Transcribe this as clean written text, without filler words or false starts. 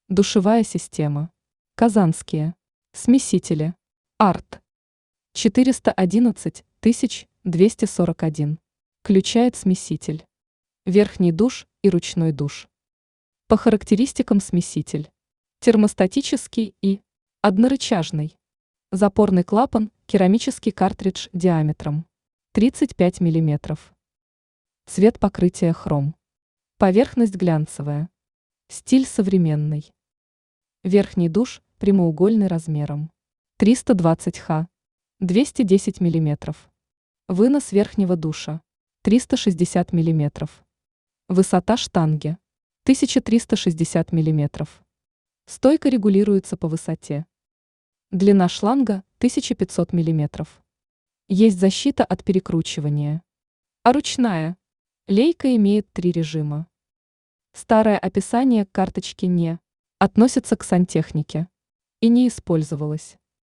Душевая система. Казанские. Смесители. Арт. 411 241. Включает смеситель. Верхний душ и ручной душ. По характеристикам смеситель. Термостатический и однорычажный. Запорный клапан, керамический картридж диаметром 35 мм. Цвет покрытия хром. Поверхность глянцевая. Стиль современный. Верхний душ прямоугольный размером 320 х, 210 мм. Вынос верхнего душа 360 мм. Высота штанги 1360 мм. Стойка регулируется по высоте. Длина шланга 1500 мм. Есть защита от перекручивания. А ручная лейка имеет 3 режима. Старое описание к карточке не относится к сантехнике и не использовалось.